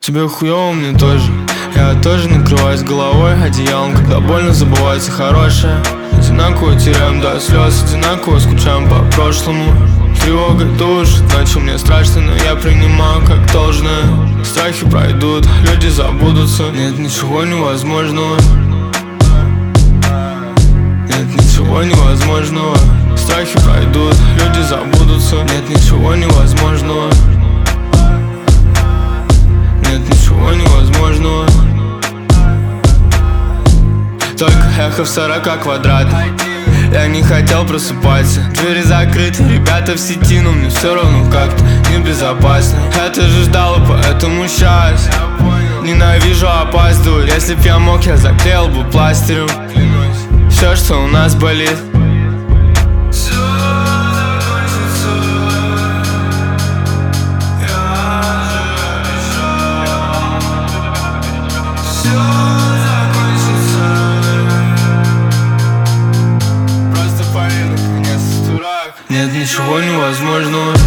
Тебе хуёво, мне тоже. Я тоже накрываюсь головой одеялом, когда больно забывается хорошее. Одинаково теряем до слез, одинаково скучаем по прошлому. Тревога душит, ночью мне страшно, но я принимаю как должное. Страхи пройдут, люди забудутся. Нет ничего невозможного. Нет ничего невозможного. Страхи пройдут, люди забудутся. Нет ничего невозможного. Нет ничего невозможного. Только эхо в 40 квадратах. Я не хотел просыпаться. Двери закрыты, ребята в сети, но мне все равно как-то небезопасно. Это же ждал, поэтому сейчас ненавижу опаздывать. Если б я мог, я заклеил бы пластырем все, что у нас болит. Нет ничего невозможного.